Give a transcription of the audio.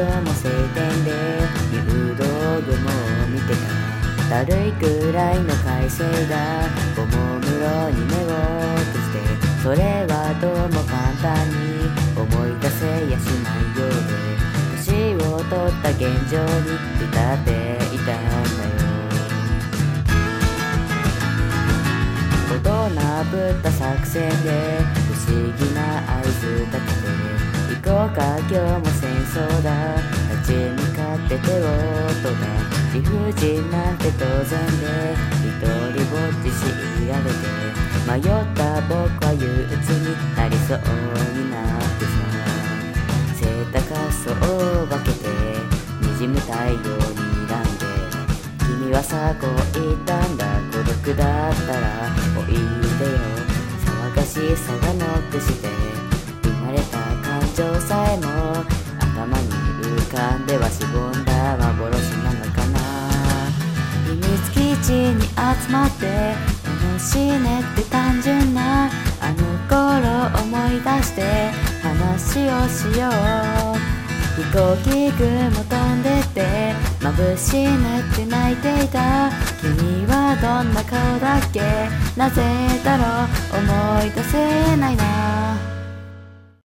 も晴天で入道雲を見てた。だるいくらいの快晴がおもむろに目を閉じて、それはどうも簡単に思い出せやしないようで、年を取った現状に浸っていたんだよ。大人ぶった作戦で不思議な合図立てて、行こうか今日も戦争だ、立ち向かって手を取った。理不尽なんて当然で一人ぼっち強いられて、迷った僕は憂鬱になりそうになってさ、背高そう分けて滲む太陽に睨んで、君はさこう言ったんだ、孤独だったらおいでよ。騒がしさがノックして生まれた感情さえも頭に浮かんではしぼんだ幻なのかな。秘密基地に集まって楽しいねって単純なあの頃思い出して話をしよう。飛行機雲飛んでって眩しいねって泣いていた。君はどんな顔だっけ、なぜだろう思い出せないな。